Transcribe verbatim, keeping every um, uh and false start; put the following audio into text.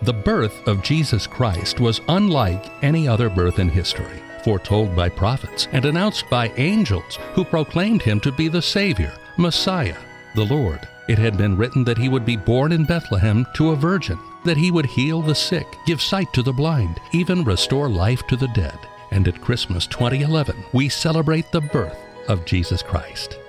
The birth of Jesus Christ was unlike any other birth in history, foretold by prophets and announced by angels who proclaimed him to be the Savior, Messiah, the Lord. It had been written that he would be born in Bethlehem to a virgin, that he would heal the sick, give sight to the blind, even restore life to the dead. And at Christmas twenty eleven, we celebrate the birth of Jesus Christ.